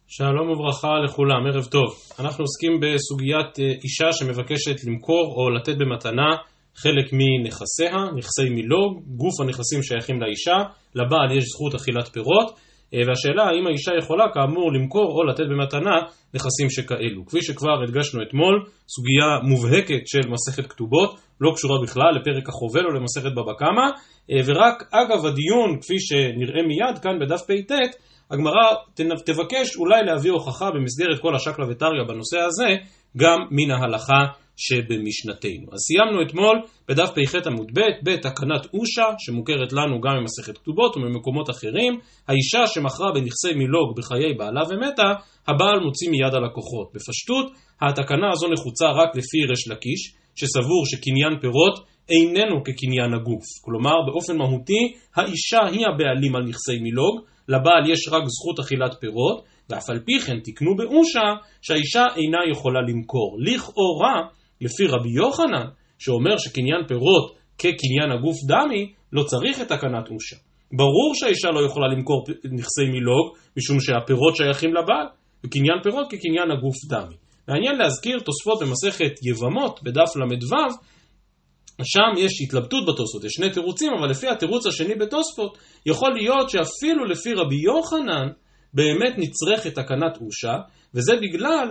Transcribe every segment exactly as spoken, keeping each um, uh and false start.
שלום וברכה לכולם, ערב טוב. אנחנו עוסקים בסוגיית אישה שמבקשת למכור או לתת במתנה חלק מנכסיה, נכסי מילוג, גוף הנכסים שייכים לאישה, לבעל יש זכות אכילת פירות, והשאלה האם האישה יכולה כאמור למכור או לתת במתנה נכסים שכאלו. כפי שכבר הדגשנו אתמול, סוגיה מובהקת של מסכת כתובות, לא קשורה בכלל לפרק החובל או למסכת בבא קמא, ורק אגב הדיון, כפי שנראה מיד כאן בדף פ"ט, הגמרא תבקש אולי להביא הוכחה במסגרת כל השקלא וטריא בנושא הזה, גם מן ההלכה שבמשנתנו. אז סיימנו אתמול בדף פ"ח עמוד ב' בתקנת אושה, שמוכרת לנו גם ממסכת כתובות וממקומות אחרים. האישה שמכרה בנכסי מילוג בחיי בעלה ומתה, הבעל מוציא מיד הלקוחות. בפשטות, התקנה הזו נחוצה רק לפי ריש לקיש, שסבור שקניין פירות איננו כקניין הגוף. כלומר, באופן מהותי, האישה היא הבעלים על נכסי מילוג, לבעל יש רק זכות אכילת פירות, ואף על פי כן תקנו באושה שהאישה אינה יכולה למכור. לכאורה, לפי רבי יוחנן, שאומר שקניין פירות כקניין הגוף דמי, לא צריך את תקנת אושה. ברור שהאישה לא יכולה למכור נכסי מילוג, משום שהפירות שייכים לבעל, וקניין פירות כקניין הגוף דמי. מעניין להזכיר תוספות במסכת יבמות, בדף למדו, שם יש התלבטות בתוספות, יש שני תירוצים, אבל לפי התירוץ השני בתוספות, יכול להיות שאפילו לפי רבי יוחנן, באמת נצרכת תקנת אושה, וזה בגלל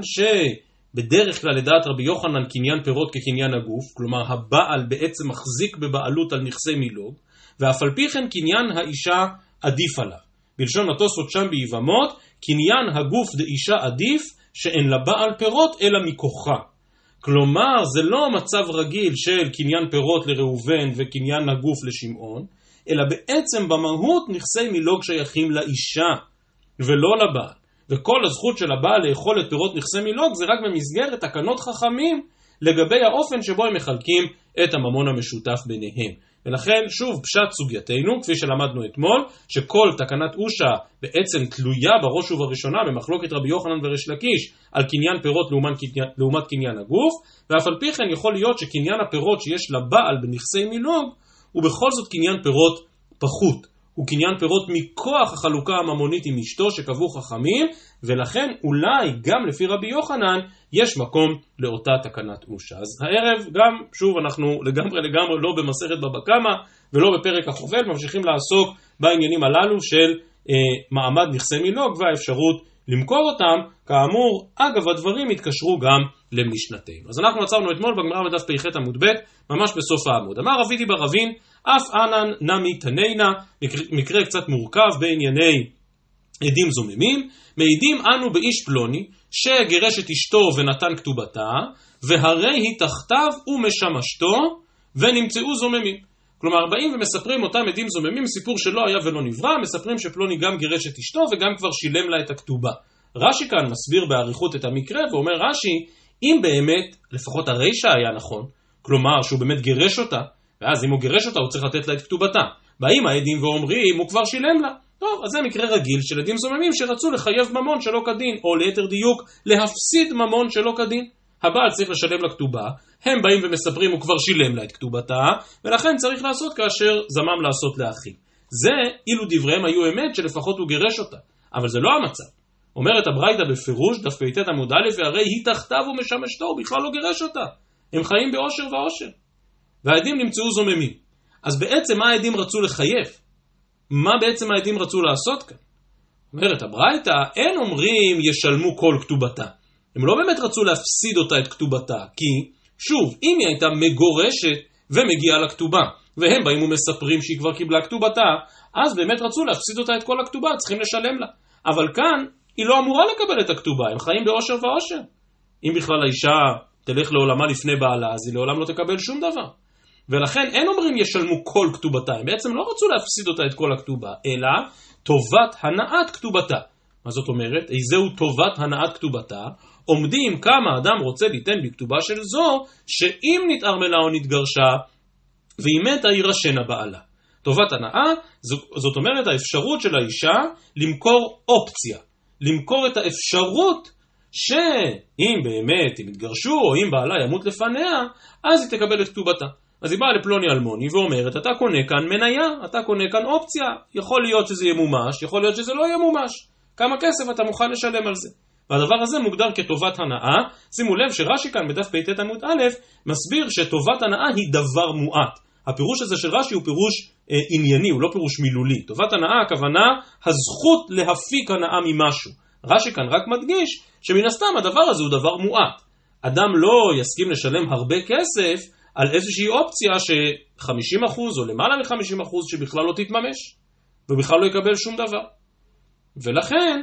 שבדרך כלל לדעת רבי יוחנן קניין פירות כקניין הגוף, כלומר הבעל בעצם מחזיק בבעלות על נכסי מילוג, ואף על פי כן קניין האישה עדיף עליו. בלשון התוספות שם ביבמות, קניין הגוף דאישה עדיף, שאין לבעל פירות אלא מכוחה. כלומר, זה לא מצב רגיל של קניין פירות לראובן וקניין הגוף לשמעון, אלא בעצם במהות נכסי מילוג שייכים לאישה ולא לבעל. וכל הזכות של הבעל לאכול את פירות נכסי מילוג זה רק במסגרת תקנות חכמים לגבי האופן שבו הם מחלקים את הממון המשותף ביניהם. ולכן שוב פשט סוגייתנו, כפי שלמדנו אתמול, שכל תקנת אושה בעצם תלויה בראש ובראשונה במחלוקת רבי יוחנן וריש לקיש על קניין פירות לעומת קניין, לעומת קניין הגוף, ואף על פי כן יכול להיות שקניין הפירות שיש לבעל בנכסי מילוג הוא בכל זאת קניין פירות פחות. הוא קניין פירות מכוח החלוקה הממונית עם אשתו שקבעו חכמים, ולכן אולי גם לפי רבי יוחנן יש מקום לאותה תקנת אושה. אז הערב גם, שוב אנחנו לגמרי לגמרי לא במסכת בבא קמא ולא בפרק החובל, ממשיכים לעסוק בעניינים הללו של אה, מעמד נכסי מילוג והאפשרות למכור אותם. כאמור, אגב הדברים התקשרו גם למשנתנו. אז אנחנו עצרנו אתמול בגמרא בדף פ"ח עמוד ב', ממש בסוף העמוד. אמר רבי דיבר רבין, אף אנן נמי תנינה, מקרה קצת מורכב בענייני עדים זוממים, מעידים אנו באיש פלוני, שגירש את אשתו ונתן כתובתה, והרי היא תחתיו ומשמשתו, ונמצאו זוממים. כלומר, באים ומספרים אותם עדים זוממים, סיפור שלא היה ולא נברא, מספרים שפלוני גם גירש את אשתו וגם כבר שילם לה את הכתובה. רש"י כאן מסביר באריכות את המקרה, ואומר רש"י, אם באמת, לפחות הרישא היה נכון, כלומר שהוא באמת גירש אותה, ואז אם הוא גירש אותה הוא צריך לתת לה את כתובתה. באים העדים ואומרים, הוא כבר שילם לה. טוב, אז זה מקרה רגיל של עדים זוממים שרצו לחייב ממון שלא כדין, או ליתר דיוק, להפסיד ממון שלא כדין. הבעל צריך לשלם לה כתובה, הם באים ומספרים הוא כבר שילם לה את כתובתה, ולכן צריך לעשות כאשר זמם לעשות לאחים. זה, אילו דבריהם היו אמת, שלפחות הוא גירש אותה. אבל זה לא המצב. אומרת הברייתא בפירוש, דף פ"ט עמוד א', והרי היא תחתיו ומשמשתו, הוא בכלל לא גירש אותה. הם חיים באושר ואושר. והעדים נמצאו זוממים. אז בעצם מה העדים רצו לחייב? מה בעצם העדים רצו לעשות כאן? אומרת הברייתא, אין אומרים ישלמו כל כתובתה. הם לא באמת רצו להפסיד אותה את כתובתה, כי שוב, אם היא הייתה מגורשת ומגיעה לכתובה, והם באים ומספרים שהיא כבר קיבלה כתובתה, אז באמת רצו להפסיד אותה את כל הכתובה, צריכים לשלם לה. אבל כאן היא לא אמורה לקבל את הכתובה, הם חיים באושר ואושר. אם בכלל האישה תלך לעולמה לפני בעלה, אז היא לעולם לא תקבל שום דבר. ולכן אין אומרים ישלמו כל כתובתה, הם בעצם לא רצו להפסיד אותה את כל הכתובה, אלא טובת הנעת כתובתה. מה זאת אומרת? איזהו טובת הנעת כתובתה? עומדים כמה אדם רוצה ליתן בכתובה של זו, שאם נתערמלה או נתגרשה, והיא מתה יירשנה בעלה. טובת הנאה, זאת אומרת האפשרות של האישה למכור אופציה, למכור את האפשרות שאם באמת הם יתגרשו או אם בעלה ימות לפניה, אז היא תקבל את כתובתה. אז היא באה לפלוני אלמוני ואומרת, אתה קונה כאן מניה, אתה קונה כאן אופציה, יכול להיות שזה ימומש, יכול להיות שזה לא ימומש. כמה כסף אתה מוכן לשלם על זה. והדבר הזה מוגדר כטובת הנאה. שימו לב שרש"י כאן בדף פ"ט עמוד א' מסביר שטובת הנאה היא דבר מועט. הפירוש הזה של רש"י הוא פירוש אה, ענייני, הוא לא פירוש מילולי. טובת הנאה הכוונה הזכות להפיק הנאה ממשהו. רש"י כאן רק מדגיש שמן הסתם הדבר הזה הוא דבר מועט. אדם לא יסכים לשלם הרבה כסף על איזושהי אופציה ש-חמישים אחוז או למעלה מ-חמישים אחוז שבכלל לא תתממש ובכלל לא יקבל שום דבר. ולכן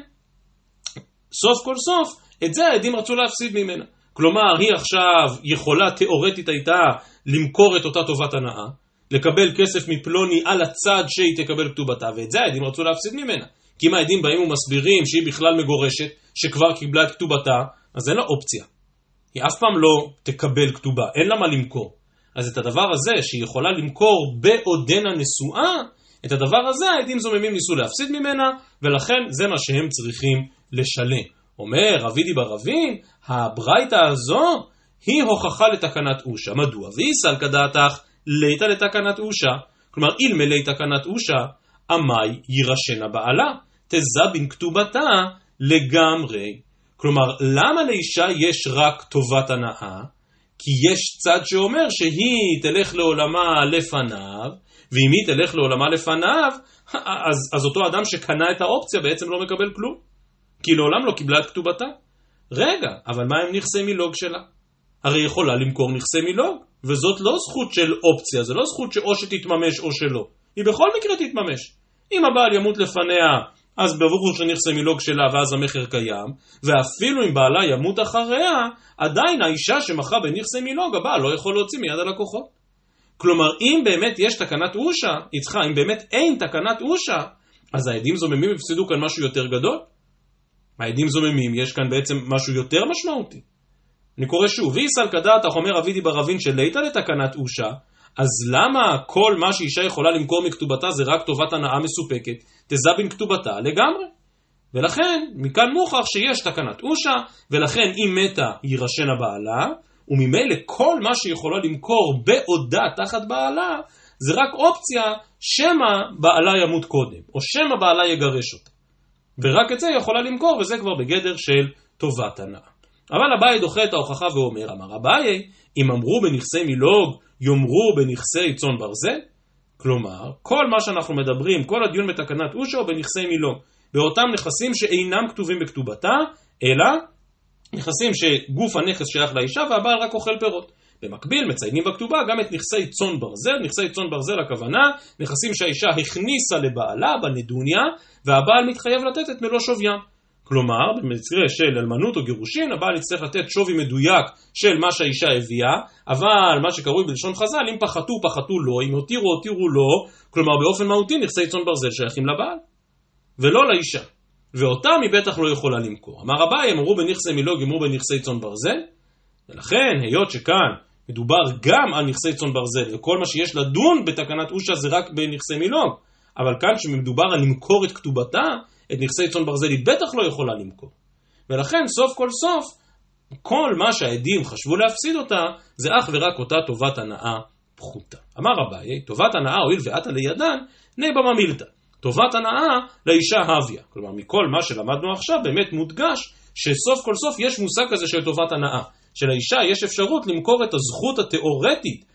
סוף כל סוף את זה העדים רצו להפסיד ממנה. כלומר היא עכשיו יכולה תיאורטית הייתה למכור את אותה טובת הנאה, לקבל כסף מפלוני על הצד שהיא תקבל כתובתה, ואת זה העדים רצו להפסיד ממנה. כי אם העדים באים ומסבירים שהיא בכלל מגורשת, שכבר קיבלה את כתובתה, אז אין לה אופציה. היא אף פעם לא תקבל כתובה, אין לה מה למכור. אז את הדבר הזה שהיא יכולה למכור בעודנה נשואה, את הדבר הזה העדים זוממים ניסו להפסיד ממנה, ולכן זה מה שהם צריכים לשלם. אומר רבי דיבר רבין, הברייתא הזו היא הוכחה לתקנת אושה. מדוע? ואיסל כדעתך ליתא לתקנת אושה. כלומר, אלמלא תקנת אושה, עמי יירשנה בעלה, תזבין כתובתה לגמרי. כלומר, למה לאישה יש רק טובת הנאה? כי יש צד שאומר שהיא תלך לעולמה לפניו, ואם היא תלך לעולמה לפניו, אז, אז אותו אדם שקנה את האופציה בעצם לא מקבל כלום. כי לעולם לא קיבלה את כתובתה. רגע, אבל מה עם נכסי מילוג שלה? הרי יכולה למכור נכסי מילוג, וזאת לא זכות של אופציה, זה לא זכות שאו שתתממש או שלא. היא בכל מקרה תתממש. אם הבעל ימות לפניה, אז ברור שנכסי מילוג שלה ואז המחר קיים, ואפילו אם בעלה ימות אחריה, עדיין האישה שמכרה בנכסי מילוג, הבעל לא יכול להוציא מיד הלקוחות. כלומר, אם באמת יש תקנת אושה, יצחה, אם באמת אין תקנת אושה, אז העדים זוממים הפסידו כאן משהו יותר גדול. העדים זוממים, יש כאן בעצם משהו יותר משמעותי. אני קורא שוב, ואיסל כדעתך אומר רבי דיבר רבין שליתא לתקנת אושה, אז למה כל מה שאישה יכולה למכור מכתובתה זה רק טובת הנאה מסופקת, תזבין כתובתה לגמרי? ולכן, מכאן מוכח שיש תקנת אושה, ולכן אם מתה יירשנה בעלה, וממילא כל מה שיכולה למכור בעודה תחת בעלה, זה רק אופציה שמה בעלה ימות קודם, או שמה בעלה יגרש אותה. ורק את זה יכולה למכור, וזה כבר בגדר של טובת הנאה. אבל אביי דוחה את ההוכחה ואומר, אמר אביי, אם אמרו בנכסי מילוג, יאמרו בנכסי צאן ברזל? כלומר, כל מה שאנחנו מדברים, כל הדיון בתקנת אושה הוא בנכסי מילוג, באותם נכסים שאינם כתובים בכתובתה, אלא נכסים שגוף הנכס שייך לאישה והבעל רק אוכל פירות. במקביל מציינים בכתובה גם את נכסי צאן ברזל. נכסי צאן ברזל הכוונה נכסים שהאישה הכניסה לבעלה בנדוניה והבעל מתחייב לתת את מלוא שוויים. כלומר במקרה של אלמנות או גירושין הבעל יצטרך לתת שווי מדויק של מה שהאישה הביאה, אבל מה שקרוי בלשון חז"ל, אם פחתו פחתו לו, אם הותירו הותירו לו, כלומר באופן מהותי נכסי צאן ברזל שייכים לבעל ולא לאישה, ואותם היא בטח לא יכולה למכור. אמר אביי, אמרו בנכסי מילוג, אמרו בנכסי צאן ברזל, ולכן היות שכאן מדובר גם על נכסי צאן ברזל, וכל מה שיש לדון בתקנת אושה זה רק בנכסי מילוג, אבל כאן שמדובר על למכור את כתובתה, את נכסי צאן ברזל היא בטח לא יכולה למכור. ולכן סוף כל סוף, כל מה שהעדים חשבו להפסיד אותה, זה אך ורק אותה טובת הנאה פחותה. אמר אביי, טובת הנאה הואיל ועתה לידן, נבמה מילתא. טובת הנאה לאישה הביה. כלומר, מכל מה שלמדנו עכשיו באמת מודגש שסוף כל סוף יש מושג כזה של טובת הנאה. שלאישה יש אפשרות למכור את הזכות התיאורטית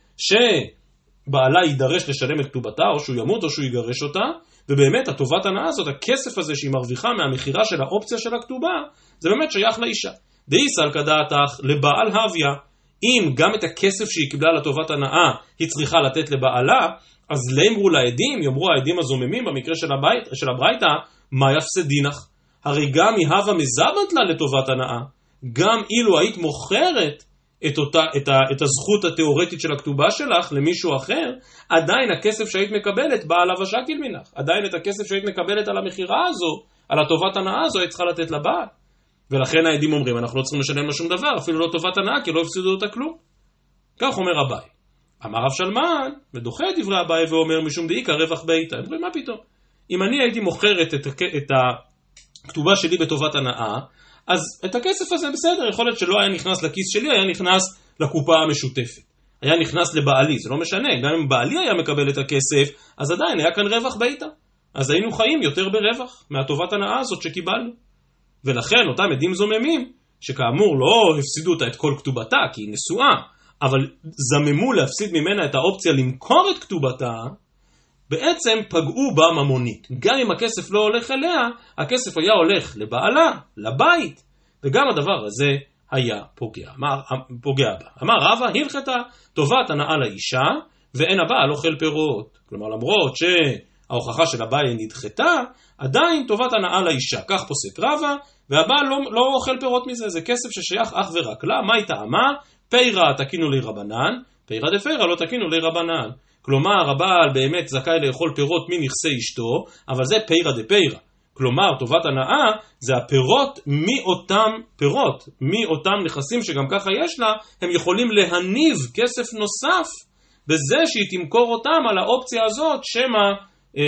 שבעלה יידרש לשלם את כתובתה, או שהוא ימות או שהוא יגרש אותה, ובאמת הטובת הנאה הזאת, הכסף הזה שהיא מרוויחה מהמחירה של האופציה של הכתובה, זה באמת שייך לאישה. דאיסל כדעתך לבעל הביה, אם גם את הכסף שהיא קיבלה לטובת הנאה היא צריכה לתת לבעלה, אז לאמרו לעדים, יאמרו העדים הזוממים במקרה של, הבית, של הברייתא, מה יפסדינך? הרי גם היא הווה מזבת לה לטובת הנאה, גם אילו היית מוכרת את, אותה, את, ה, את הזכות התיאורטית של הכתובה שלך למישהו אחר, עדיין הכסף שהיית מקבלת בא עליו השקיל מנך, עדיין את הכסף שהיית מקבלת על המחירה הזו, על הטובת הנאה הזו, היית צריכה לתת לבעל. ולכן העדים אומרים, אנחנו לא צריכים לשלם לה שום דבר, אפילו לא טובת הנאה, כי לא הפסידו אותה כלום. כך אומר אביי. אמר רב שלמן, ודוחה את דברי אביי ואומר, משום דאיכא רווח ביתא. הם אומרים, מה פתאום? אם אני הייתי מוכרת את, את הכתובה שלי בטובת הנאה, אז את הכסף הזה בסדר, יכול להיות שלא היה נכנס לכיס שלי, היה נכנס לקופה המשותפת. היה נכנס לבעלי, זה לא משנה, גם אם בעלי היה מקבל את הכסף, אז עדיין היה כאן רווח ביתא. אז היינו חיים יותר ברווח מהטובת הנאה הזאת שקיבלנו. ולכן אותם עדים זוממים, שכאמור לא הפסידו אותה את כל כתובתה, כי היא נשואה, אבל זממו להפסיד ממנה את האופציה למכור את כתובתה, בעצם פגעו בה ממונית. גם אם הכסף לא הולך אליה, הכסף היה הולך לבעלה, לבית, וגם הדבר הזה היה פוגע, אמר, פוגע בה. אמר רבא, הלכתה טובת הנאה לאישה, ואין הבעל אוכל פירות. כלומר, למרות שההוכחה של הבעל נדחתה, עדיין טובת הנאה לאישה. כך פוסק רבא, והבעל לא, לא אוכל פירות מזה, זה כסף ששייך אך ורק לה. מה היא טעמה? פירה תקינו לי רבנן, פירה דפירה לא תקינו לי רבנן. כלומר, הבעל באמת זכאי לאכול פירות מנכסי אשתו, אבל זה פירה דפירה. כלומר, טובת הנאה זה הפירות מאותם פירות, מאותם נכסים שגם ככה יש לה, הם יכולים להניב כסף נוסף בזה שהיא תמכור אותם על האופציה הזאת שמה אה, אה,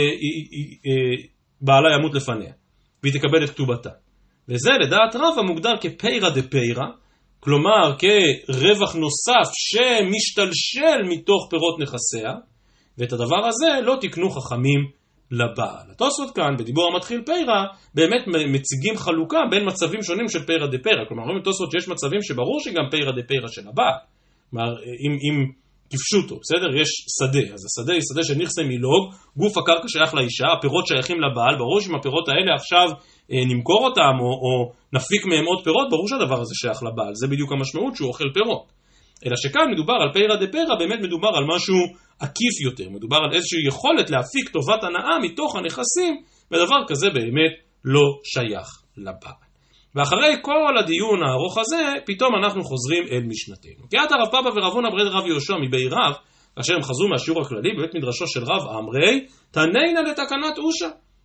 אה, בעלה ימות לפניה, והיא תקבל את כתובתה. וזה לדעת רבא מוגדר כפירה דפירה, כלומר כרווח נוסף שמשתלשל מתוך פירות נכסיה, ואת הדבר הזה לא תקנו חכמים לבעל. התוספות כאן, בדיבור המתחיל פירה, באמת מציגים חלוקה בין מצבים שונים של פירה דפירה. כלומר, רואים התוספות שיש מצבים שברור שגם פירה דפירה של הבעל. כלומר, אם, אם כפשוטו, בסדר? יש שדה. אז השדה היא שדה של נכסי מילוג, גוף הקרקע שייך לאישה, הפירות שייכים לבעל, ברור שאם הפירות האלה עכשיו אה, נמכור אותם, או, או נפיק מהם עוד פירות, ברור שהדבר הזה שייך לבעל. זה בדיוק המשמעות שהוא אוכל פירות. אלא שכאן מדובר על פירה דפירה, באמת מדובר על משהו עקיף יותר, מדובר על איזושהי יכולת להפיק טובת הנאה מתוך הנכסים, ודבר כזה באמת לא שייך לבעל. ואחרי כל הדיון הארוך הזה, פתאום אנחנו חוזרים אל משנתנו. כי עתה רב פאפא ורב הונא ברד רב יהושע מבית רב, כאשר הם חזרו מהשיעור הכללי בבית מדרשו של רב אמרי, תנינא לתקנת אושה.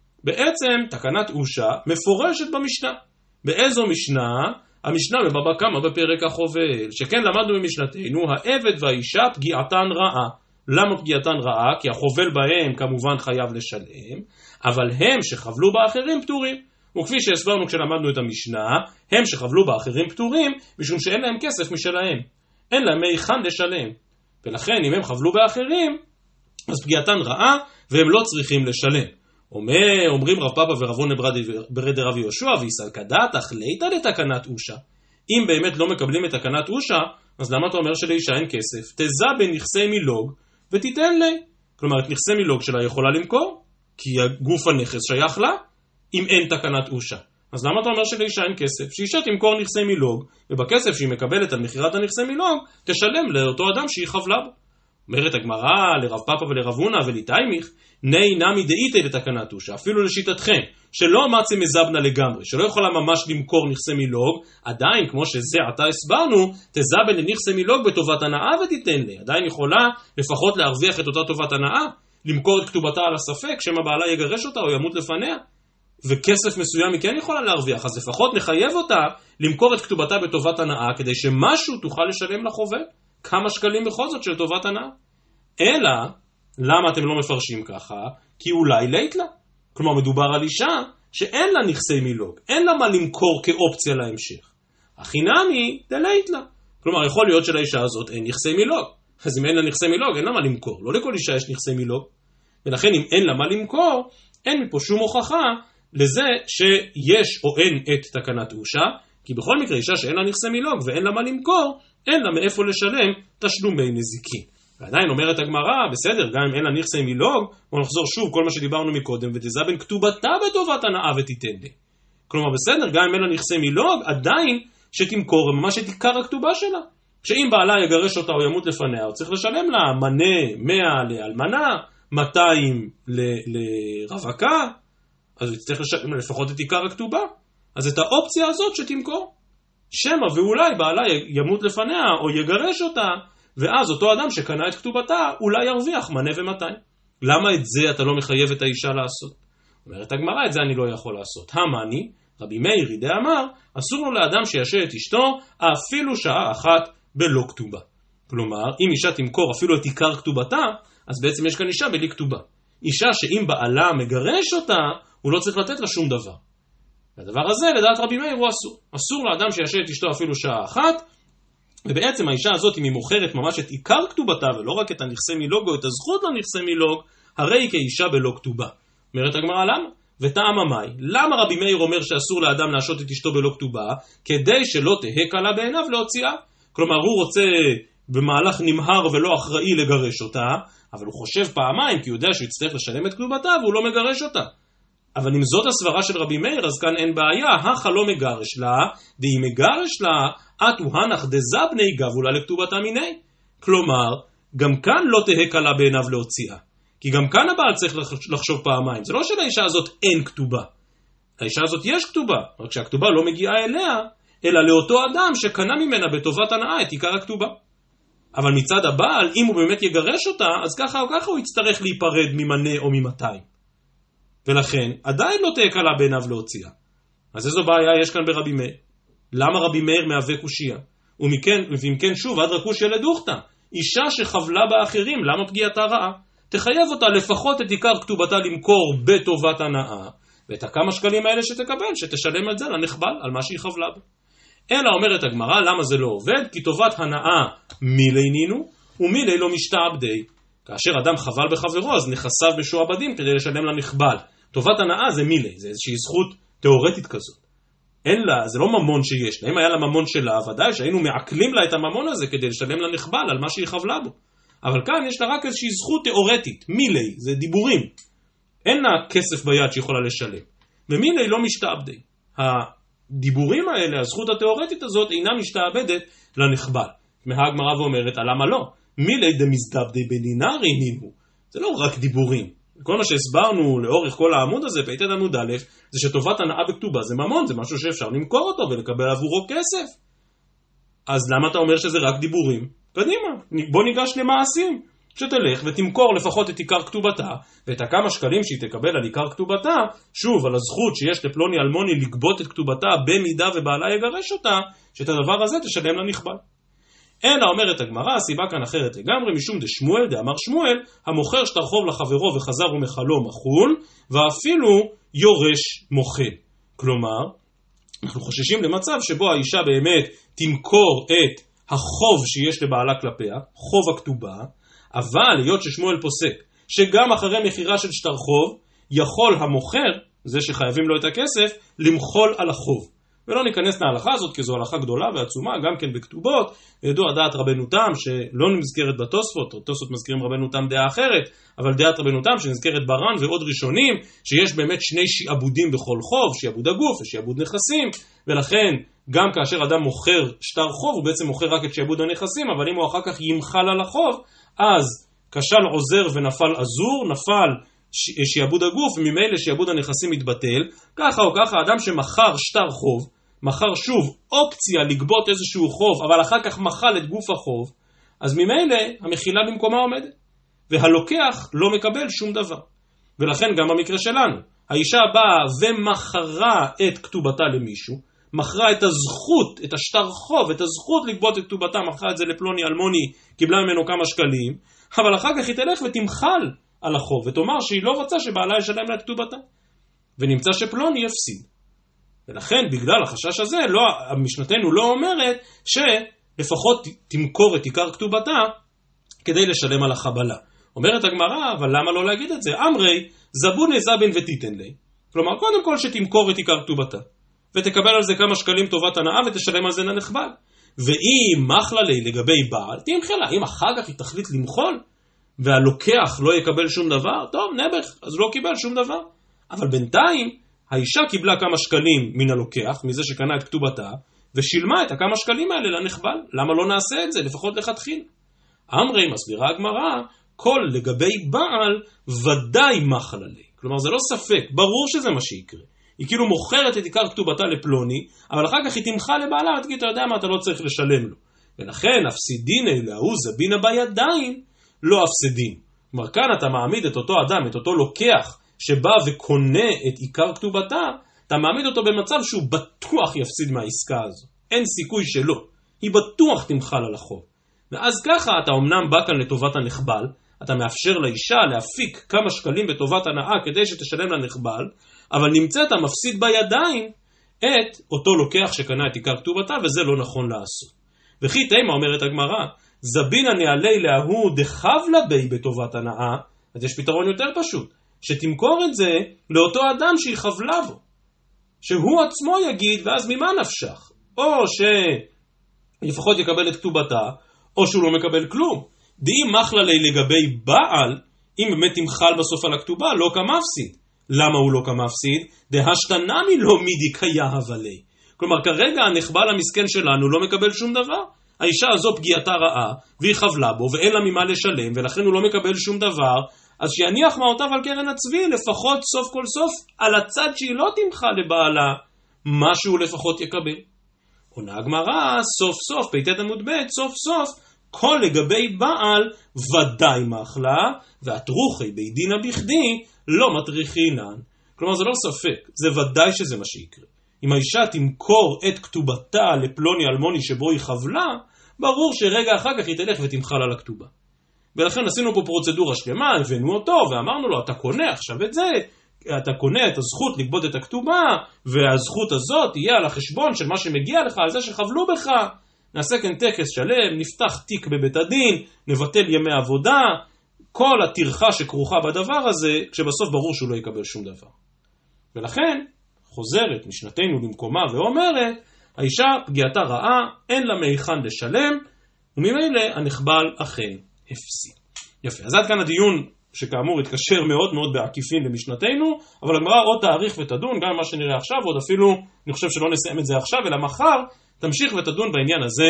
בעצם תקנת אושה מפורשת במשנה. באיזו משנה? המשנה בבבא קמא בפרק החובל, שכן למדנו במשנתנו, העבד והאישה פגיעתן רעה. למה פגיעתן רעה? כי החובל בהם כמובן חייב לשלם, אבל הם שחבלו באחרים פטורים. וכפי שהסברנו כשלמדנו את המשנה, הם שחבלו באחרים פטורים, משום שאין להם כסף משלהם. אין להם היכן לשלם. ולכן אם הם חבלו באחרים, אז פגיעתן רעה, והם לא צריכים לשלם. אומר, אומרים רב פאפא ורב הונא ברד רב יהושע, ויסלקא דעתך ליתא לתקנת אושה. אם באמת לא מקבלים את תקנת אושה, אז למה אתה אומר שלאישה אין כסף? תזה בנכסי מילוג ותיתן לי. כלומר, את נכסי מילוג שלה יכולה למכור, כי הגוף הנכס שייך לה, אם אין תקנת אושה. אז למה אתה אומר שלאישה אין כסף? שאישה תמכור נכסי מילוג, ובכסף שהיא מקבלת על מכירת הנכסי מילוג, תשלם לאותו אדם שהיא חבלה בו. אומרת הגמרא לרב פאפא ולרב הונא ולתיימיך, ני נמי דאיתי לתקנת אושה, אפילו לשיטתכם, שלא מצא מזבנה לגמרי, שלא יכולה ממש למכור נכסי מילוג, עדיין, כמו שזה עתה הסברנו, תזבן לנכסי מילוג בטובת הנאה ותיתן לי. עדיין יכולה לפחות להרוויח את אותה טובת הנאה, למכור את כתובתה על הספק, שמא בעלה יגרש אותה או ימות לפניה, וכסף מסוים היא כן יכולה להרוויח, אז לפחות נחייב אותה למכור את כתובתה בטובת הנאה, כדי שמשהו תוכל לשלם לחובל, כמה שקלים בכל זאת של טובת הנאה. אלא, למה אתם לא מפרשים ככה? כי אולי לית לה. כלומר, מדובר על אישה שאין לה נכסי מילוג, אין לה מה למכור כאופציה להמשך. החינמי דלית לה. כלומר, יכול להיות שלאישה הזאת אין נכסי מילוג. אז אם אין לה נכסי מילוג, אין לה מה למכור. לא לכל אישה יש נכסי מילוג. ולכן אם אין לה מה למכור, אין מפה שום הוכחה לזה שיש או אין את תקנת אושה, כי בכל מקרה אישה שאין לה נכסי מילוג ואין לה מה למכור, אין לה מאיפה לשלם תשלומי נזיקין. ועדיין אומרת הגמרא, בסדר, גם אם אין לה נכסי מילוג, בוא נחזור שוב כל מה שדיברנו מקודם, ותזבן כתובתה בטובת הנאה ותיתן לי. כלומר, בסדר, גם אם אין לה נכסי מילוג, עדיין שתמכור ממש את עיקר הכתובה שלה. שאם בעלה יגרש אותה או ימות לפניה, הוא צריך לשלם לה מנה מאה לאלמנה, מאתיים לרווקה, אז הוא צריך לשלם לפחות את עיקר הכתובה. אז את האופציה הזאת שתמכור. שמא ואולי בעלה ימות לפניה או יגרש אותה, ואז אותו אדם שקנה את כתובתה אולי ירוויח מנה ומאתיים. למה את זה אתה לא מחייב את האישה לעשות? אומרת הגמרא, את זה אני לא יכול לעשות. המאני, רבי מאיר ידע אמר, אסור לו לאדם שישע את אשתו אפילו שעה אחת בלא כתובה. כלומר, אם אישה תמכור אפילו את עיקר כתובתה, אז בעצם יש כאן אישה בלי כתובה. אישה שאם בעלה מגרש אותה, הוא לא צריך לתת לה שום דבר. והדבר הזה, לדעת רבי מאיר, הוא אסור. אסור לאדם שישע את אשתו אפילו שעה אחת, ובעצם האישה הזאת, אם היא מוכרת ממש את עיקר כתובתה, ולא רק את הנכסי מילוג או את הזכות לנכסי מילוג, הרי היא כאישה בלא כתובה. אומרת הגמרא, למה? וטעם המאי, למה רבי מאיר אומר שאסור לאדם להשעות את אשתו בלא כתובה? כדי שלא תהה קלה בעיניו להוציאה. כלומר, הוא רוצה במהלך נמהר ולא אחראי לגרש אותה, אבל הוא חושב פעמיים, כי הוא יודע שהוא יצטרך לשלם את כתובתה, והוא לא מגרש אותה. אבל אם זאת הסברה של רבי מאיר, אז כאן אין בעיה, הכה לא מגרש לה, ואם מגרש לה, אתו הנח דזבני גבו לה לכתובתה מיני. כלומר, גם כאן לא תהה קלה בעיניו להוציאה. כי גם כאן הבעל צריך לחשוב פעמיים. זה לא שלאישה הזאת אין כתובה. לאישה הזאת יש כתובה, רק שהכתובה לא מגיעה אליה, אלא לאותו אדם שקנה ממנה בטובת הנאה את עיקר הכתובה. אבל מצד הבעל, אם הוא באמת יגרש אותה, אז ככה או ככה הוא יצטרך להיפרד ממנה או ממאתיים. ולכן, עדיין לא תהיה קלה בעיניו להוציאה. אז איזו בעיה יש כאן ברבי מאיר? למה רבי מאיר מהווה קושיה? ומכן, ואם כן שוב, עד רקושיה לדוכתא. אישה שחבלה באחרים, למה פגיעתה רעה? תחייב אותה לפחות את עיקר כתובתה למכור בטובת הנאה, ואת הכמה שקלים האלה שתקבל, שתשלם את זה לנחבל, על מה שהיא חבלה בה. אלא אומרת הגמרא, למה זה לא עובד? כי טובת הנאה מילי נינו, ומילי לא משתעבדי. כאשר אדם חבל בחברו, אז נכסיו משועבדים כדי לשלם לנחבל. טובת הנאה זה מילי, זה איזושהי זכות תיאורטית כזאת. אין לה, זה לא ממון שיש לה. אם היה לה ממון שלה, ודאי שהיינו מעקלים לה את הממון הזה כדי לשלם לנחבל על מה שהיא חבלה בו. אבל כאן יש לה רק איזושהי זכות תיאורטית, מילי, זה דיבורים. אין לה כסף ביד שיכולה לשלם. ומילי לא משתעבדי. הדיבורים האלה, הזכות התיאורטית הזאת, אינה משתעבדת לנחבל. מהגמרא ואומרת, למה לא? מילי דמזדבדי בדינרי נינו. זה לא רק דיבורים. כל מה שהסברנו לאורך כל העמוד הזה, פ"ט עמוד א', זה שטובת הנאה בכתובה זה ממון, זה משהו שאפשר למכור אותו ולקבל עבורו כסף. אז למה אתה אומר שזה רק דיבורים? קדימה, בוא ניגש למעשים. שתלך ותמכור לפחות את עיקר כתובתה, ואת הכמה שקלים שהיא תקבל על עיקר כתובתה, שוב, על הזכות שיש לפלוני אלמוני לגבות את כתובתה במידה ובעלה יגרש אותה, שאת הדבר הזה תשלם לנכבל. אלא אומרת הגמרא, הסיבה כאן אחרת לגמרי, משום דשמואל, דאמר שמואל, המוכר שטר חוב לחברו וחזר ומחלו מחול, ואפילו יורש מוחל. כלומר, אנחנו חוששים למצב שבו האישה באמת תמכור את החוב שיש לבעלה כלפיה, חוב הכתובה, אבל היות ששמואל פוסק, שגם אחרי מחירה של שטר חוב, יכול המוכר, זה שחייבים לו את הכסף, למחול על החוב. ולא ניכנס להלכה הזאת, כי זו הלכה גדולה ועצומה, גם כן בכתובות, ידוע דעת רבנו תם, שלא נזכרת בתוספות, תוספות מזכירים רבנו תם דעה אחרת, אבל דעת רבנו תם שנזכרת ברן ועוד ראשונים, שיש באמת שני שיעבודים בכל חוב, שיעבוד הגוף ושיעבוד נכסים, ולכן גם כאשר אדם מוכר שטר חוב, הוא בעצם מוכר רק את שיעבוד הנכסים, אבל אם הוא אחר כך ימחל על החוב, אז כשל עוזר ונפל עזור, נפל שיעבוד הגוף, וממילא שיעבוד הנכסים מתבטל. ככה או ככה, אדם שמחר שטר חוב, מחר שוב אופציה לגבות איזשהו חוב, אבל אחר כך מחל את גוף החוב, אז ממילא המחילה במקומה עומדת, והלוקח לא מקבל שום דבר. ולכן גם במקרה שלנו, האישה באה ומחרה את כתובתה למישהו, מחרה את הזכות, את השטר חוב, את הזכות לגבות את כתובתה, מחרה את זה לפלוני אלמוני, קיבלה ממנו כמה שקלים, אבל אחר כך היא תלך ותמחל על החוב, ותאמר שהיא לא רוצה שבעלה ישלם לה את כתובתה, ונמצא שפלוני יפסיד. ולכן בגלל החשש הזה, לא, המשנתנו לא אומרת שלפחות תמכור את עיקר כתובתה כדי לשלם על החבלה. אומרת הגמרא, אבל למה לא להגיד את זה? אמרי, זבוני זבין ותיתן לי. כלומר, קודם כל שתמכור את עיקר כתובתה, ותקבל על זה כמה שקלים טובת הנאה ותשלם על זה לנחבל. ואם מחלה לי לגבי בעל, תמחלה. אם אחר כך היא תחליט למחול, והלוקח לא יקבל שום דבר, טוב, נבח, אז לא קיבל שום דבר. אבל בינתיים, האישה קיבלה כמה שקלים מן הלוקח, מזה שקנה את כתובתה, ושילמה את הכמה שקלים האלה לנחבל. למה לא נעשה את זה? לפחות לכתחילה. אמרי, מסבירה הגמרא, כל לגבי בעל, ודאי מחלה לי. כלומר, זה לא ספק, ברור שזה מה שיקרה. היא כאילו מוכרת את עיקר כתובתה לפלוני, אבל אחר כך היא תמחה לבעלה, ותגיד, אתה יודע מה, אתה לא צריך לשלם לו. ולכן, אפסידין אלהו זבינה בידיים, לא אפסדין. כלומר, כאן אתה מעמיד את אותו אדם, את אותו לוקח, שבא וקונה את עיקר כתובתה, אתה מעמיד אותו במצב שהוא בטוח יפסיד מהעסקה הזו. אין סיכוי שלא. היא בטוח תמחל על החוב. ואז ככה אתה אומנם בא כאן לטובת הנחבל, אתה מאפשר לאישה להפיק כמה שקלים בטובת הנאה כדי שתשלם לנחבל, אבל נמצאת המפסיד בידיים את אותו לוקח שקנה את עיקר כתובתה, וזה לא נכון לעשות. וכי תימה אומרת הגמרא, זבינה נעלי להוא דחבלה בי בטובת הנאה, אז יש פתרון יותר פשוט, שתמכור את זה לאותו אדם שהיא חבלה בו, שהוא עצמו יגיד, ואז ממה נפשך? או שלפחות יקבל את כתובתה, או שהוא לא מקבל כלום. דאי מחלה לי לגבי בעל, אם באמת תמחל בסוף על הכתובה, לא כמפסיד. למה הוא לא כמפסיד? דהשתנמי לא מידי כיהב עלי. כלומר, כרגע הנחבל המסכן שלנו לא מקבל שום דבר. האישה הזו פגיעתה רעה, והיא חבלה בו, ואין לה ממה לשלם, ולכן הוא לא מקבל שום דבר, אז שיניח מעותיו על קרן הצבי, לפחות סוף כל סוף, על הצד שהיא לא תמחה לבעלה, משהו לפחות יקבל. עונה הגמרא, סוף סוף, פ"ט עמוד ב', סוף סוף, כל לגבי בעל ודאי מחלה, והתרוכי בית דינא בכדי לא מטריחינן. כלומר, זה לא ספק, זה ודאי שזה מה שיקרה. אם האישה תמכור את כתובתה לפלוני אלמוני שבו היא חבלה, ברור שרגע אחר כך היא תלך ותמחל על הכתובה. ולכן עשינו פה פרוצדורה שלמה, הבאנו אותו ואמרנו לו, אתה קונה עכשיו את זה, אתה קונה את הזכות לגבות את הכתובה, והזכות הזאת תהיה על החשבון של מה שמגיע לך, על זה שחבלו בך. נעשה כאן טקס שלם, נפתח תיק בבית הדין, נבטל ימי עבודה, כל התרחה שכרוכה בדבר הזה, כשבסוף ברור שהוא לא יקבל שום דבר. ולכן, חוזרת משנתנו למקומה ואומרת, האישה פגיעתה רעה, אין לה מהיכן לשלם, וממילא הנחבל אכן הפסיד. יפה, אז עד כאן הדיון שכאמור התקשר מאוד מאוד בעקיפין למשנתנו, אבל הגמרא עוד תאריך ותדון, גם מה שנראה עכשיו, עוד אפילו, אני חושב שלא נסיים את זה עכשיו, אלא מחר, תמשיך ותדון בעניין הזה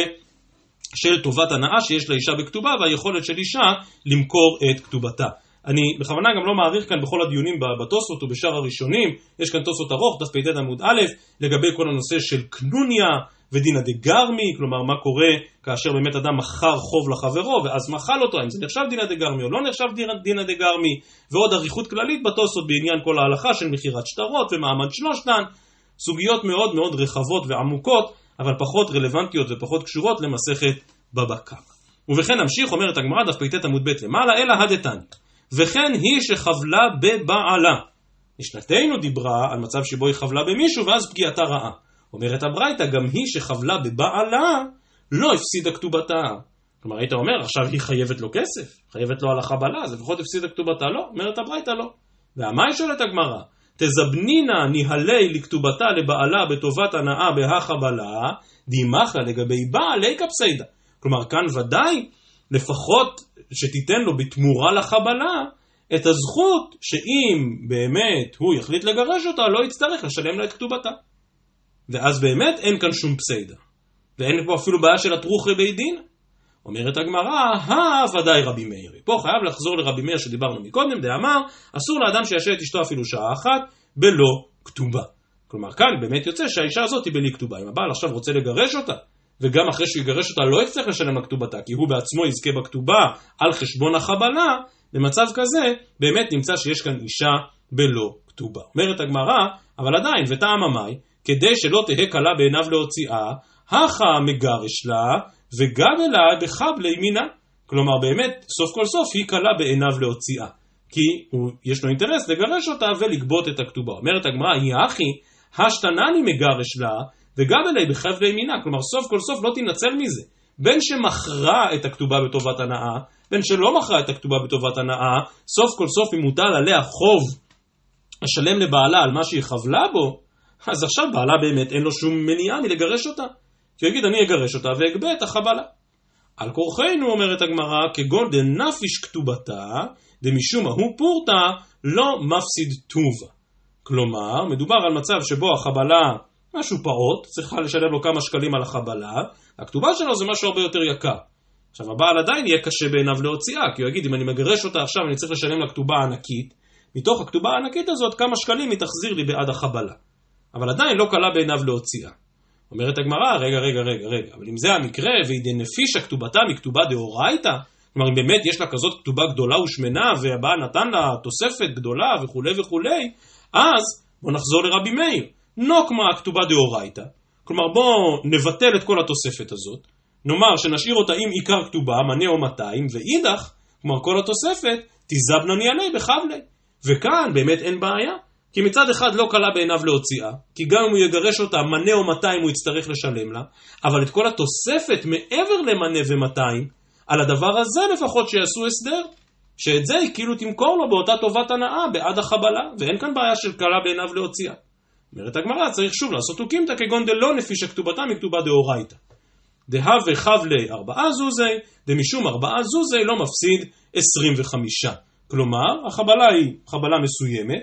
של טובת הנאה שיש לאישה בכתובה, והיכולת של אישה למכור את כתובתה. אני בכוונה גם לא מעריך כאן בכל הדיונים בתוספות ובשאר הראשונים, יש כאן תוספות ארוך, דף פ"ט עמוד א', לגבי כל הנושא של קנוניה ודינא דגרמי, כלומר מה קורה כאשר באמת אדם מכר חוב לחברו ואז מחל אותו, אם זה נחשב דינא דגרמי או לא נחשב דינא דגרמי, ועוד אריכות כללית בתוספות בעניין כל ההלכה של מכירת שטרות ומעמד שלושתן, סוגיות מאוד מאוד רחבות ועמוקות, אבל פחות רלוונטיות ופחות קשורות למסכת בבא קמא. ובכן נמשיך, אומרת הגמרא דף פ"ט עמוד ב' למעלה, אלא הדתניא וכן היא שחבלה בבעלה. משנתנו דיברה על מצב שבו היא חבלה במישהו ואז פגיעתה רעה. אומרת הברייתא, גם היא שחבלה בבעלה לא הפסידה כתובתה. כלומר היית אומר, עכשיו היא חייבת לו כסף, חייבת לו על החבלה, אז לפחות הפסידה כתובתה. לא, אומרת הברייתא לא. והמה שואלת הגמרא? תזבנינה ניהלי לכתובתה לבעלה בטובת הנאה בהחבלה, דימחלה לגבי בעלי כפסידה. כלומר כאן ודאי לפחות שתיתן לו בתמורה לחבלה את הזכות שאם באמת הוא יחליט לגרש אותה לא יצטרך לשלם לה את כתובתה. ואז באמת אין כאן שום פסידה. ואין פה אפילו בעיה של התרוכי בית דין. אומרת הגמרא, הא ודאי רבי מאיר. פה חייב לחזור לרבי מאיר שדיברנו מקודם, דאמר, אסור לאדם שישאר את אשתו אפילו שעה אחת בלא כתובה. כלומר כאן באמת יוצא שהאישה הזאת היא בלי כתובה. אם הבעל עכשיו רוצה לגרש אותה, וגם אחרי שהוא יגרש אותה לא יצטרך לשלם לכתובתה, כי הוא בעצמו יזכה בכתובה על חשבון החבלה, במצב כזה באמת נמצא שיש כאן אישה בלא כתובה. אומרת הגמרא, אבל עדיין, וטעם המאי, כדי שלא תהא קלה בעיניו להוציאה, הכה מגרש לה, וגבל לה בחבלי מינה. כלומר באמת, סוף כל סוף היא קלה בעיניו להוציאה, כי הוא, יש לו אינטרס לגרש אותה ולגבות את הכתובה. אומרת הגמרא, היא אחי, השתנני מגרש לה, וגם אליי בחבלי מינה, כלומר סוף כל סוף לא תנצל מזה. בין שמכרה את הכתובה בטובת הנאה, בין שלא מכרה את הכתובה בטובת הנאה, סוף כל סוף אם מוטל עליה חוב השלם לבעלה על מה שהיא חבלה בו, אז עכשיו בעלה באמת אין לו שום מניעה מלגרש אותה. כי הוא יגיד אני אגרש אותה ואגבה את החבלה. על כורחנו אומרת הגמרא, כגון דנפיש כתובתה, דמשום ההוא פורטה, לא מפסיד טובה. כלומר, מדובר על מצב שבו החבלה משהו פעוט, צריכה לשלם לו כמה שקלים על החבלה, הכתובה שלו זה משהו הרבה יותר יקר. עכשיו הבעל עדיין יהיה קשה בעיניו להוציאה, כי הוא יגיד אם אני מגרש אותה עכשיו אני צריך לשלם לה כתובה ענקית, מתוך הכתובה הענקית הזאת כמה שקלים היא תחזיר לי בעד החבלה. אבל עדיין לא קלה בעיניו להוציאה. אומרת הגמרא, רגע רגע רגע רגע, אבל אם זה המקרה והיא דנפישה כתובתה מכתובה דאורייתא, כלומר אם באמת יש לה כזאת כתובה גדולה ושמנה והבעל נתן לה תוספת גדולה וכולי וכולי, אז בוא נחזור לרבי מאיר. נוקמה הכתובה דאורייתא, כלומר בוא נבטל את כל התוספת הזאת, נאמר שנשאיר אותה עם עיקר כתובה, מנה או מאתיים, ואידך, כלומר כל התוספת, תזבנה ניאלי בחבלי. וכאן באמת אין בעיה, כי מצד אחד לא קלה בעיניו להוציאה, כי גם אם הוא יגרש אותה מנה או מאתיים הוא יצטרך לשלם לה, אבל את כל התוספת מעבר למנה ומאתיים, על הדבר הזה לפחות שיעשו הסדר. שאת זה היא כאילו תמכור לו באותה טובת הנאה בעד החבלה, ואין כאן בעיה של קלה בעיניו להוציאה. אומרת הגמרא, צריך שוב לעשות אוקימתא כגון דלא נפישה כתובתה מכתובה דאורייתא. דהווה חבלי ארבעה זוזי, דמשום ארבעה זוזי לא מפסיד עשרים וחמישה. כלומר, החבלה היא חבלה מסוימת,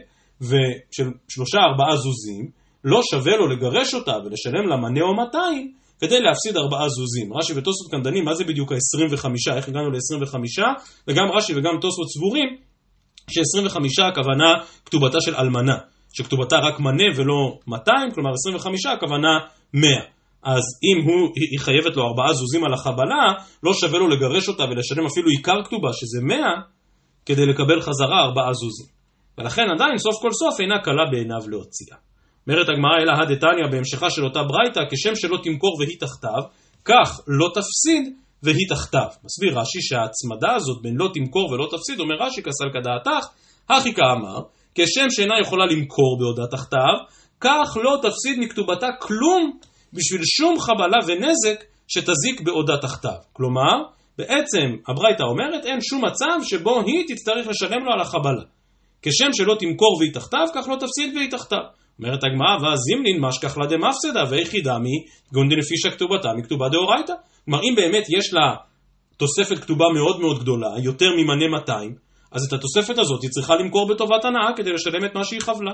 ושל שלושה ארבעה זוזים, לא שווה לו לגרש אותה ולשלם לה מנה או מאתיים, כדי להפסיד ארבעה זוזים. רש"י ותוספות כאן דנים, מה זה בדיוק ה-עשרים וחמישה? איך הגענו ל-עשרים וחמישה? וגם רש"י וגם תוספות סבורים, ש-עשרים וחמישה הכוונה כתובתה של אלמנה, שכתובתה רק מנה ולא מאתיים, כלומר עשרים וחמישה הכוונה מאה. אז אם הוא, היא חייבת לו ארבעה זוזים על החבלה, לא שווה לו לגרש אותה ולשלם אפילו עיקר כתובה, שזה מאה, כדי לקבל חזרה ארבעה זוזים. ולכן עדיין סוף כל סוף אינה קלה בעיניו להוציאה. אומרת הגמרא אלא הדתניא בהמשכה של אותה ברייתא, כשם שלא תמכור והיא תחתיו, כך לא תפסיד והיא תחתיו. מסביר רש"י שההצמדה הזאת בין לא תמכור ולא תפסיד, אומר רש"י כסל כדעתך, הכי כאמר, כשם שאינה יכולה למכור בעודה תחתיו, כך לא תפסיד מכתובתה כלום בשביל שום חבלה ונזק שתזיק בעודה תחתיו. כלומר, בעצם הברייתא אומרת אין שום מצב שבו היא תצטרך לשלם לו על החבלה. כשם שלא תמכור והיא תחתיו, כך לא תפסיד והיא תחתיו. אומרת הגמרא, והזימנין משכח לה דמפסדה ויחידה מי גונדי נפישה כתובתה מכתובה דאורייתא. כלומר, אם באמת יש לה תוספת כתובה מאוד מאוד גדולה, יותר ממנה מאתיים, אז את התוספת הזאת היא צריכה למכור בטובת הנאה כדי לשלם את מה שהיא חבלה.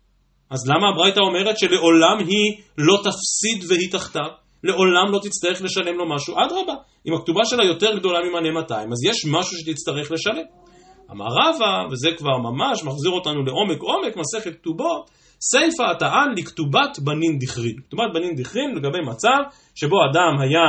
אז למה הברייתא אומרת שלעולם היא לא תפסיד והיא תחתיו? לעולם לא תצטרך לשלם לו משהו? אדרבה, אם הכתובה שלה יותר גדולה ממנה מאתיים, אז יש משהו שתצטרך לשלם. אמר רבא, וזה כבר ממש מחזיר אותנו לעומק עומק מסכת כתובות, סייפה הטען לכתובת בנין דכרין. כתובת בנין דכרין לגבי מצב שבו אדם היה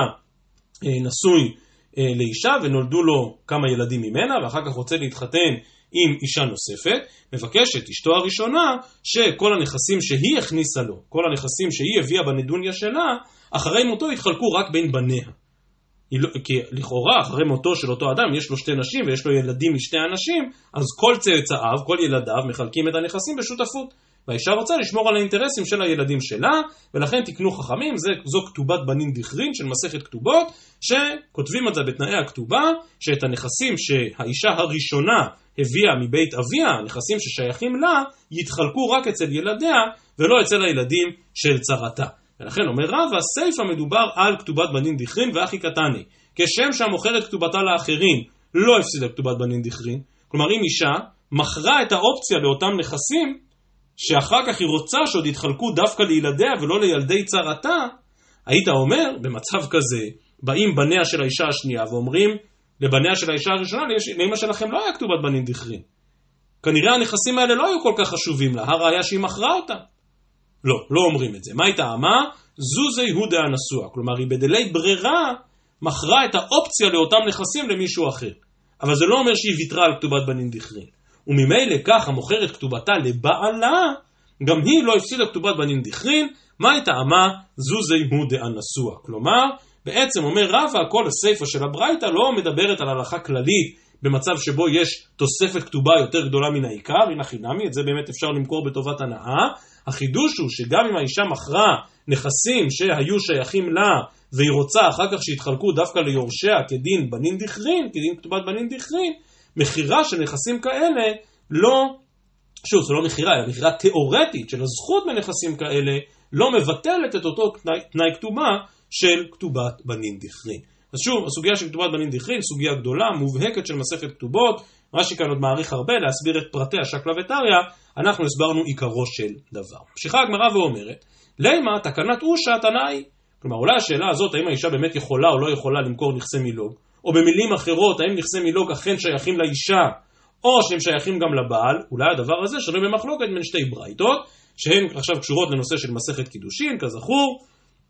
אה, נשוי אה, לאישה ונולדו לו כמה ילדים ממנה, ואחר כך רוצה להתחתן עם אישה נוספת, מבקשת אשתו הראשונה שכל הנכסים שהיא הכניסה לו, כל הנכסים שהיא הביאה בנדוניה שלה, אחרי מותו יתחלקו רק בין בניה. כי לכאורה אחרי מותו של אותו אדם יש לו שתי נשים ויש לו ילדים משתי אנשים, אז כל צאצאיו, כל ילדיו מחלקים את הנכסים בשותפות. והאישה רוצה לשמור על האינטרסים של הילדים שלה, ולכן תקנו חכמים, זה, זו כתובת בנין דכרין של מסכת כתובות, שכותבים את זה בתנאי הכתובה, שאת הנכסים שהאישה הראשונה הביאה מבית אביה, הנכסים ששייכים לה, יתחלקו רק אצל ילדיה, ולא אצל הילדים של צרתה. ולכן אומר רבא, סייפה מדובר על כתובת בנין דכרין ואחי קטני. כשם שהמוכרת כתובתה לאחרים לא הפסידה כתובת בנין דכרין, כלומר אם אישה מכרה את האופציה לאותם נכסים, שאחר כך היא רוצה שעוד יתחלקו דווקא לילדיה ולא לילדי צרתה, היית אומר, במצב כזה, באים בניה של האישה השנייה ואומרים, לבניה של האישה הראשונה, לאמא שלכם לא היה כתובת בנין דכרין. כנראה הנכסים האלה לא היו כל כך חשובים לה, הראיה שהיא מכרה אותם. לא, לא אומרים את זה. מה הייתה אמה? זוזי הוא דה הנשוע. כלומר, היא בדלי ברירה מכרה את האופציה לאותם נכסים למישהו אחר. אבל זה לא אומר שהיא ויתרה על כתובת בנין דכרין. וממילא כך המוכרת כתובתה לבעלה, גם היא לא הפסידה כתובת בנין דכרין. מה הייתה אמה? זוזי הוא דה הנשוע. כלומר, בעצם אומר רבא, כל הסייפה של הברייתא לא מדברת על הלכה כללית, במצב שבו יש תוספת כתובה יותר גדולה מן העיקר, הנה חינמי, את זה באמת אפשר למכור בטובת הנאה. החידוש הוא שגם אם האישה מכרה נכסים שהיו שייכים לה, והיא רוצה אחר כך שהתחלקו דווקא ליורשיה כדין בנין דכרין, כדין כתובת בנין דכרין, מחירה של נכסים כאלה לא, שוב, זה לא מחירה, אלא מחירה תיאורטית של הזכות בנכסים כאלה, לא מבטלת את אותו תנאי, תנאי כתובה של כתובת בנין דכרין. אז שוב, הסוגיה של כתובת בנין דכרין, סוגיה גדולה, מובהקת של מסכת כתובות, רש"י כאן עוד מעריך הרבה להסביר את פרטי השקלא וטריא, אנחנו הסברנו עיקרו של דבר. ממשיכה הגמרא ואומרת, למה תקנת אושה תנאי? כלומר, אולי השאלה הזאת, האם האישה באמת יכולה או לא יכולה למכור נכסי מילוג, או במילים אחרות, האם נכסי מילוג אכן שייכים לאישה, או שהם שייכים גם לבעל, אולי הדבר הזה שנוי במחלוקת בין שתי ברייתות, שהן עכשיו קשורות לנושא של מסכת קידושין, כזכור,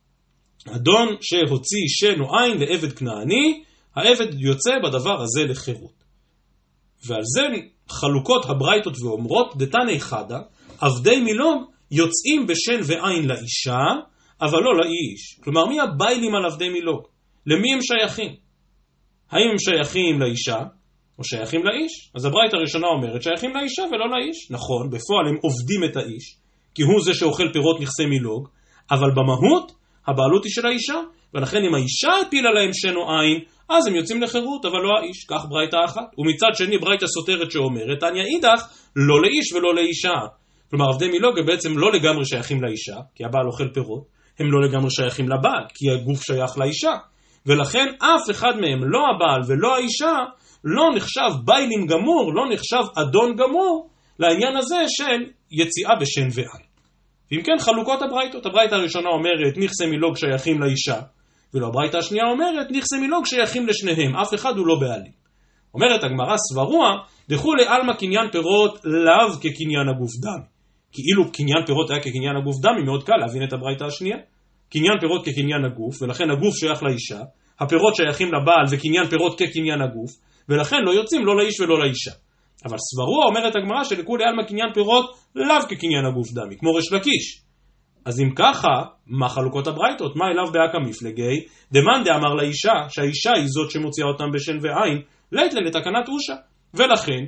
אדון שהוציא שן או עין לעבד כנעני, העבד יוצא בדבר הזה לחירות. ועל זה חלוקות הברייתות ואומרות, דתני חדה, עבדי מילוג יוצאים בשן ועין לאישה, אבל לא לאיש. כלומר, מי הביילים על עבדי מילוג? למי הם שייכים? האם הם שייכים לאישה, או שייכים לאיש? אז הברייתא הראשונה אומרת, שייכים לאישה ולא לאיש. נכון, בפועל הם עובדים את האיש, כי הוא זה שאוכל פירות נכסי מילוג, אבל במהות, הבעלות היא של האישה, ולכן אם האישה הפילה להם שן או עין, אז הם יוצאים לחירות, אבל לא האיש, כך ברייתא אחת. ומצד שני ברייתא סותרת שאומרת, תניא אידך, לא לאיש ולא לאישה. כלומר, עבדי מילוג בעצם לא לגמרי שייכים לאישה, כי הבעל אוכל פירות, הם לא לגמרי שייכים לבעל, כי הגוף שייך לאישה. ולכן אף אחד מהם, לא הבעל ולא האישה, לא נחשב ביילים גמור, לא נחשב אדון גמור, לעניין הזה של יציאה בשן ועין. ואם כן, חלוקות הברייתות. הברייתא הראשונה אומרת, נכסי מילוג שייכים לאישה, ולא הברייתא השנייה אומרת, נכסי מילוג שייכים לשניהם, אף אחד הוא לא בעלים. אומרת הגמרא סברוע, דחו לעלמא קניין פירות לאו כקניין הגוף דמי. כאילו קניין פירות היה כקניין הגוף דמי, מאוד קל להבין את הברייתא השנייה. קניין פירות כקניין הגוף, ולכן הגוף שייך לאישה, הפירות שייכים לבעל וקניין פירות כקניין הגוף, ולכן לא יוצאים לא לאיש ולא לאישה. אבל סברוע אומרת הגמרא שלכולי עלמא קניין פירות לאו כקניין הגוף דמי, כמו ריש לקיש. אז אם ככה, מה חלוקות הברייתות? מה אליו באקא מפלגי? דמאן דאמר לאישה, שהאישה היא זאת שמוציאה אותם בשן ועין, לית לתקנת אושה. ולכן,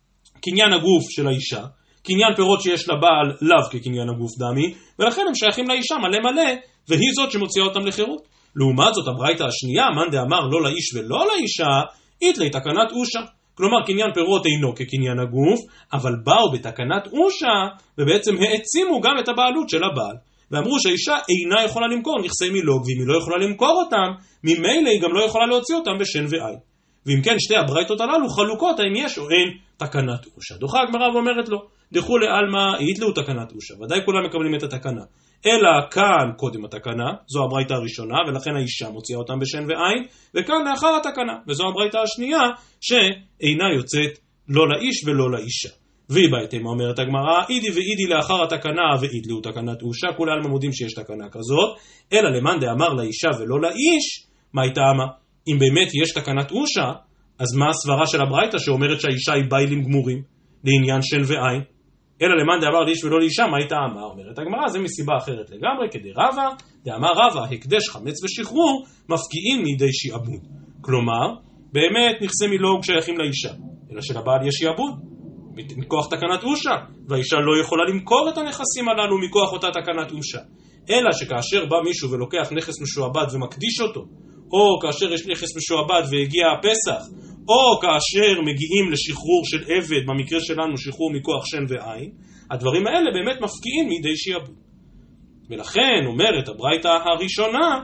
קניין הגוף של האישה, קניין פירות שיש לבעל לאו כקניין הגוף דמי, ולכן הם שייכים לאישה מלא מלא, והיא זאת שמוציאה אותם לחירות. לעומת זאת, הברייתא השנייה, מאן דאמר לא לאיש ולא לאישה, אית לתקנת אושה. כלומר, קניין פירות אינו כקניין הגוף, אבל באו בתקנת אושה, ובעצם העצימו גם את הבעלות של הבעל. ואמרו שהאישה אינה יכולה למכור נכסי מילוג, ואם היא לא יכולה למכור אותם, ממילא היא גם לא יכולה להוציא אותם בשן ועין. ואם כן, שתי הברייתות הללו חלוקות, האם יש או אין תקנת אושה. דוחה הגמרא ואומרת לו, דחו לעלמא, יתלו תקנת אושה. ודאי כולם מקבלים את התקנה. אלא כאן קודם התקנה, זו הברייתא הראשונה, ולכן האישה מוציאה אותם בשן ועין, וכאן לאחר התקנה, וזו הברייתא השנייה, שאינה יוצאת לא לאיש ולא לאישה. והיא בהתאמה אומרת הגמרא, אידי ואידי לאחר התקנה ואידלו תקנת אושה, כולי עלמא מודים שיש תקנה כזאת, אלא למאן דאמר לאישה ולא לאיש, מה היא טעמה? אם באמת יש תקנת אושה, אז מה הסברה של הברייתא שאומרת שהאישה היא ביילים גמורים, לעניין שן ועין? אלא למאן דאמר לאיש ולא לאישה, מה היא טעמה? אומרת הגמרא, זה מסיבה אחרת לגמרי, כדי רבא, דאמר רבא, הקדש חמץ ושחרור, מפקיעים מידי שיעבוד. כלומר, באמת נכסי מילוג שייכים לאישה, אלא שלבעל יש שיעבוד, מכוח תקנת אושה, והאישה לא יכולה למכור את הנכסים הללו מכוח אותה תקנת אושה. אלא שכאשר בא מישהו ולוקח נכס משועבד ומקדיש אותו, או כאשר יש נכס משועבד והגיע הפסח, או כאשר מגיעים לשחרור של עבד, במקרה שלנו שחרור מכוח שן ועין, הדברים האלה באמת מפקיעים מידי שיעבוד. ולכן אומרת הברייתא הראשונה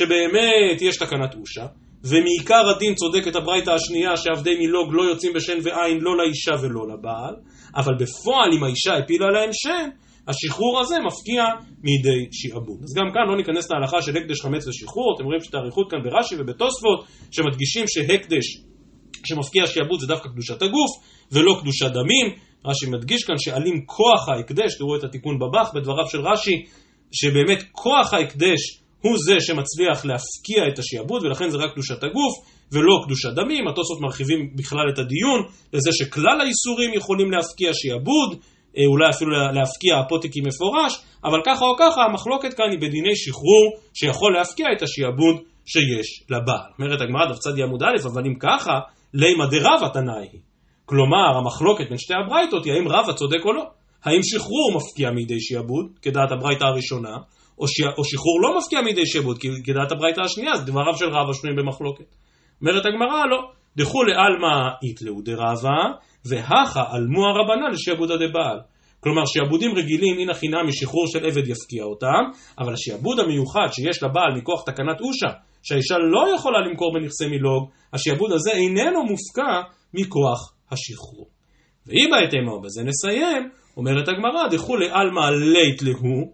שבאמת יש תקנת אושה, ומעיקר הדין צודקת הברייתא השנייה שעבדי מילוג לא יוצאים בשן ועין לא לאישה ולא לבעל, אבל בפועל אם האישה הפילה להם שן, השחרור הזה מפקיע מידי שיעבוד. אז גם כאן לא ניכנס להלכה של הקדש חמץ ושחרור, אתם רואים שאת האריכות כאן ברש"י ובתוספות שמדגישים שהקדש שמפקיע שיעבוד זה דווקא קדושת הגוף ולא קדושת דמים. רש"י מדגיש כאן שעלים כוח ההקדש, תראו את התיקון בבח בדבריו של רש"י, שבאמת כוח ההקדש הוא זה שמצליח להפקיע את השיעבוד, ולכן זה רק קדושת הגוף ולא קדושת דמים. התוספות מרחיבים בכלל את הדיון לזה שכלל האיסורים יכולים להפקיע שיעבוד, אולי אפילו להפקיע אפוטיקי מפורש, אבל ככה או ככה המחלוקת כאן היא בדיני שחרור שיכול להפקיע את השיעבוד שיש לבעל. אומרת הגמרא דף צדי עמוד א', אבל אם ככה, לימא דרבא תנאי היא. כלומר, המחלוקת בין שתי הברייתות היא האם רבא צודק או לא. האם שחרור מפקיע מידי שיעבוד, כדעת הברייתא הראשונה, או, ש... או שחרור לא מפקיע מידי שיעבוד, כדעת הברייתא השנייה, אז דבריו של רבא שנויים במחלוקת. אומרת הגמרא לא. דחו לעלמא איתלאו דרבא, והכה עלמו הרבנן לשיעבודא דבעל. כלומר, שיעבודים רגילים אין הכי נמי שחרור של עבד יפקיע אותם, אבל השיעבוד המיוחד שיש לבעל מכוח תקנת אושה, שהאישה לא יכולה למכור בנכסי מילוג, השיעבוד הזה איננו מופקע מכוח השחרור. והיא בהתאמה, ובזה נסיים, אומרת הגמרא, דחו לעלמא לית להו,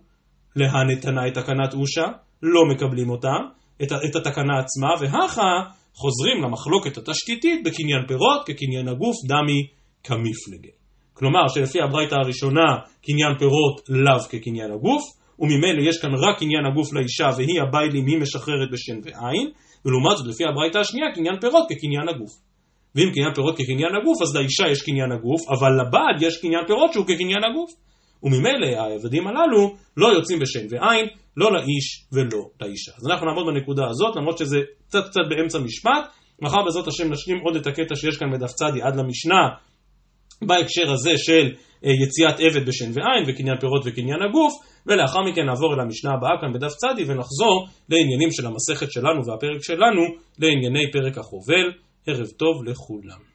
להנתנה את תקנת אושה, לא מקבלים אותה, את, את התקנה עצמה, והכה חוזרים למחלוקת התשתיתית בקניין פירות כקניין הגוף דמי כמפלגי. כלומר שלפי הברייתא הראשונה קניין פירות לאו כקניין הגוף, וממילא יש כאן רק קניין הגוף לאישה והיא הביילים היא משחררת בשן ועין, ולעומת זאת לפי הברייתא השנייה קניין פירות כקניין הגוף. ואם קניין פירות כקניין הגוף אז לאישה יש קניין הגוף, אבל לבעל יש קניין פירות שהוא כקניין הגוף. וממילא העבדים הללו לא יוצאים בשן ועין, לא לאיש ולא לאישה. אז אנחנו נעמוד בנקודה הזאת, למרות שזה קצת קצת באמצע משפט. מחר בעזרת השם נשלים עוד את הקטע שיש כאן בדף צדי עד למשנה, בהקשר הזה של יציאת עבד בשן ועין וקניין פירות וקניין הגוף, ולאחר מכן נעבור אל המשנה הבאה כאן בדף צדי ונחזור לעניינים של המסכת שלנו והפרק שלנו לענייני פרק החובל. ערב טוב לכולם.